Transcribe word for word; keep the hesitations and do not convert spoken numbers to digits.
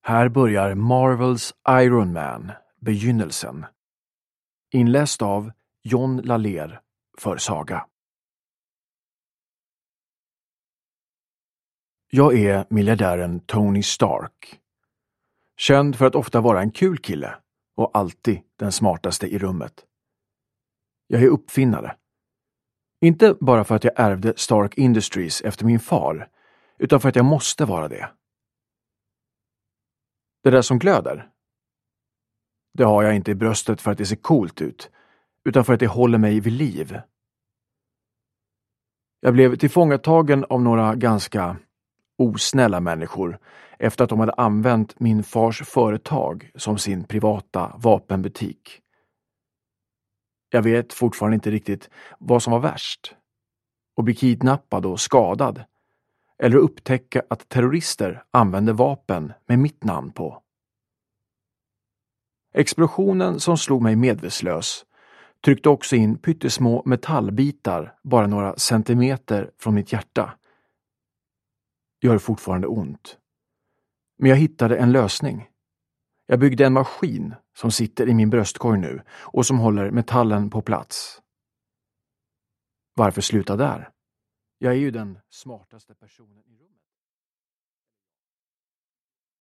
Här börjar Marvels Iron Man, begynnelsen. Inläst av John Laler för Saga. Jag är miljardären Tony Stark. Känd för att ofta vara en kul kille och alltid den smartaste i rummet. Jag är uppfinnare. Inte bara för att jag ärvde Stark Industries efter min far, utan för att jag måste vara det. Det där som glöder? Det har jag inte i bröstet för att det ser coolt ut, utan för att det håller mig vid liv. Jag blev tillfångatagen av några ganska osnälla människor efter att de hade använt min fars företag som sin privata vapenbutik. Jag vet fortfarande inte riktigt vad som var värst. Att bli kidnappad och skadad. Eller att upptäcka att terrorister använde vapen med mitt namn på. Explosionen som slog mig medvetslös tryckte också in pyttesmå metallbitar bara några centimeter från mitt hjärta. Gör fortfarande ont. Men jag hittade en lösning. Jag byggde en maskin som sitter i min bröstkorg nu och som håller metallen på plats. Varför sluta där? Jag är ju den smartaste personen i rummet.